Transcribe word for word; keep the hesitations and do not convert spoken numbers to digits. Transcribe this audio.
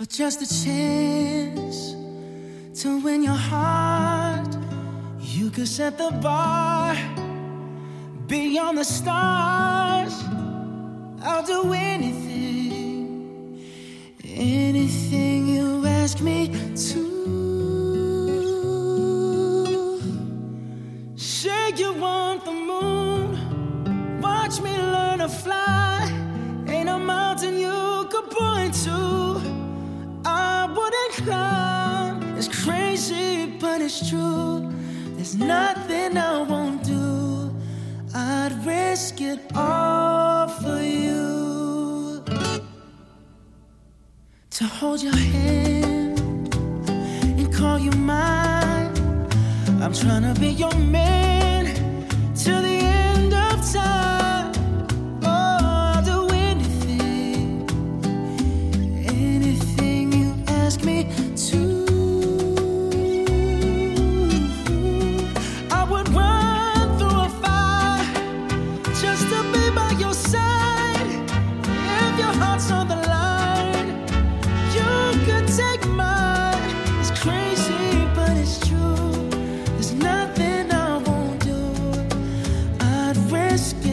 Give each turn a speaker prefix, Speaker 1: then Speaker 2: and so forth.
Speaker 1: for just a chance to win your heart. You could set the bar beyond the stars. I'll do anything, anything you ask me to. Say you want the moon, watch me learn to fly. Ain't a mountain you could point to I wouldn't climb. It's crazy, but it's true. There's nothing I won't do. I'd risk it all for you. To hold your hand and call you mine. I'm trying to be your man till the end of time. Oh, I'll do anything, anything you ask me to. I would run through a fire just to be by your side. If your heart's on the line, you could take mine. It's crazy, but it's true. There's nothing I won't do. I'd risk it